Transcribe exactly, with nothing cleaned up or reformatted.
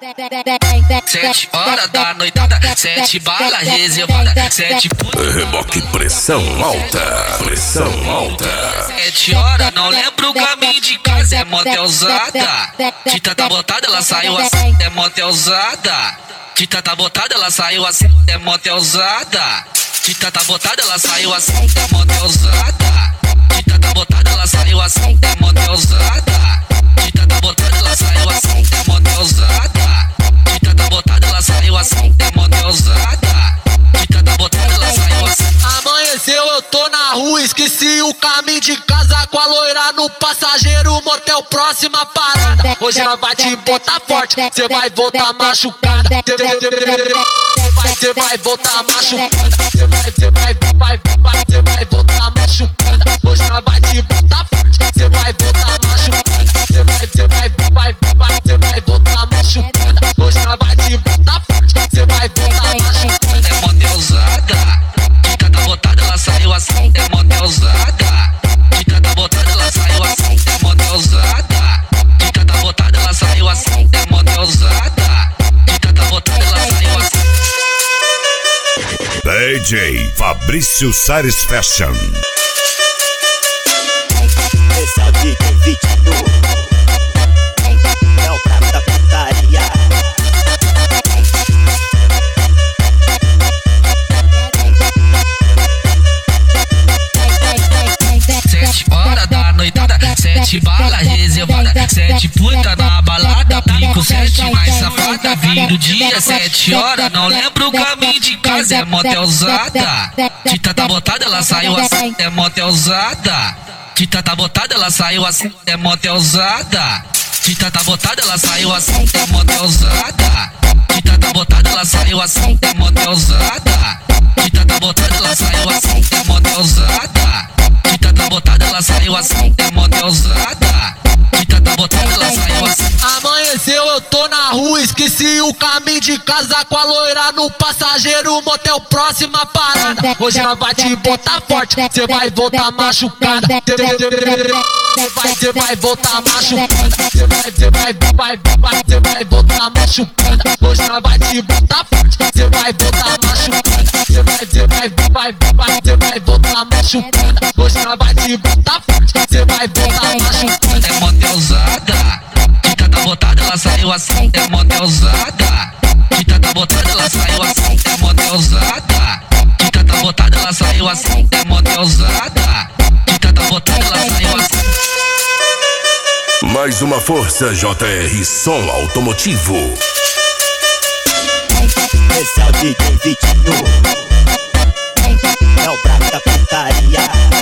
Sete horas da noitada, sete balas reservadas, sete reboque, pressão alta, pressão alta. Sete horas, não lembro o caminho de casa, é motelzada. Tita tá botada, ela saiu assim, é motelzada. Tita tá botada, ela saiu assim, é motelzada. Tita tá botada, ela saiu assim, é motelzada. Tita tá botada, ela saiu assim, é motelzada. Tita tá botada, ela saiu assim, é motelzada. Tita tá botada, ela saiu assim, é motelzada. Tita tá botada, ela saiu assim. Amanheceu, eu tô na rua, esqueci o caminho de casa com a loira no passageiro, motel próxima parada. Hoje ela vai te botar forte, cê vai voltar machucada. Cê vai voltar machucada. Cê vai, cê vai, vai, vai, cê vai voltar machucada. Hoje ela vai te botar forte, cê vai voltar machucada. Cê vai, cê vai, vai, vai, cê vai voltar machucada. Hoje ela vai te botar forte, cê vai voltar machucada. É motelzada. Tita tá botada, ela saiu assim, é motelzada. Tita tá botada, ela saiu assim, é motelzada. Tita tá botada, ela saiu assim, é motelzada. Tita tá botada, ela saiu assim. D J Fabrício Sares Fashion. Esse é o D J Vitinho, é o prato da putaria. Sete horas da noitada, sete balas reservadas, sete puta na balada, brinco sete mais safada. Vindo dia, sete horas, não lembro o caminho de casa, é motelzada. Tita tá botada, ela saiu assim, é motelzada. Tita tá botada, ela saiu assim, é motelzada. Tita tá botada, ela saiu assim, é motelzada. Tita tá botada, ela saiu assim, é motelzada. Tita tá botada, ela saiu assim, é motelzada. Tita tá botada, ela saiu assim, é motelzada. Tita tá botada, ela saiu assim. Amanheceu, eu tô na rua, esqueci o caminho de casa com a loira no passageiro, motel próxima parada. Hoje ela vai te botar forte, cê vai voltar machucada. Cê vai, cê vai voltar machucada. Cê vai, cê vai, vai, vai, cê vai voltar machucada. Hoje ela vai te botar forte, cê vai voltar machucada. Cê vai, cê vai, vai, vai, cê vai voltar machucada. Hoje ela vai te botar forte, cê vai voltar machucada. É motelzada. Tita tá botada, ela saiu assim, é motelzada. Tita tá botada, ela saiu assim, é motelzada. Tita tá botada, ela saiu assim, é motelzada. Tita tá botada, ela saiu assim. Mais uma força J R Som Automotivo. Esse é o D J Vitinho, é o prato da putaria.